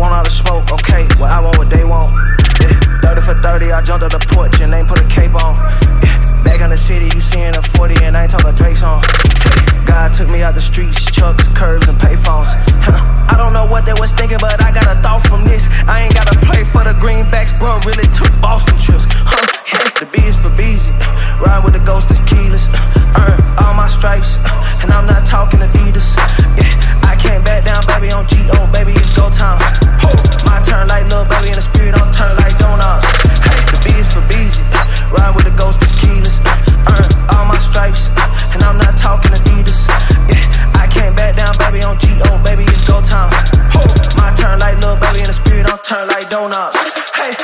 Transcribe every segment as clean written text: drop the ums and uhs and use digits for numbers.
want all the smoke, okay, well I want what they want. Yeah, 30 for 30, I jumped up the porch and ain't put a cape on. Yeah, back in the city, you seeing a 40 and I ain't talking Drake song. Yeah, God took me out the streets, chucks, curves, and payphones. I don't know what they was thinking, but I got a thought from this. I ain't gotta play for the greenbacks, bro, really took Boston trips. Yeah, the B is for Beezy, ride with the ghost is keyless. Earn all my stripes, and I'm not talking Adidas. Yeah, I came back down, baby, on G.O., baby, it's go time. My turn like little baby in the spirit, don't turn like donuts. Hey, the B is for Beezy, ride with the ghost is keyless. Earn all my stripes, and I'm not talking Adidas. Yeah, I came back down, baby, on G.O., baby, it's go time. My turn like little baby in the spirit, don't turn like donuts. Hey.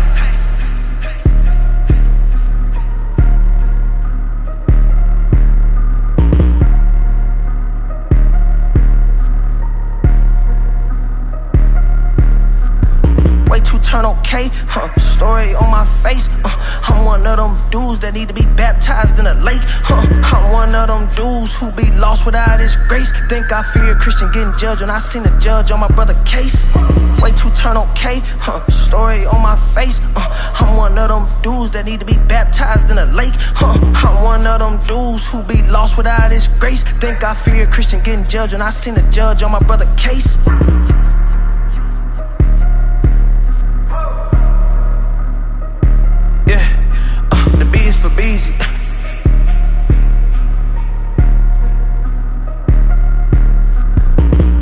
Turn okay, story on my face. I'm one of them dudes that need to be baptized in a lake. I'm one of them dudes who be lost without his grace. Think I fear Christian getting judged when I seen the judge on my brother case. Way to turn okay, story on my face. I'm one of them dudes that need to be baptized in a lake. I'm one of them dudes who be lost without his grace. Think I fear Christian getting judged when I seen the judge on my brother case.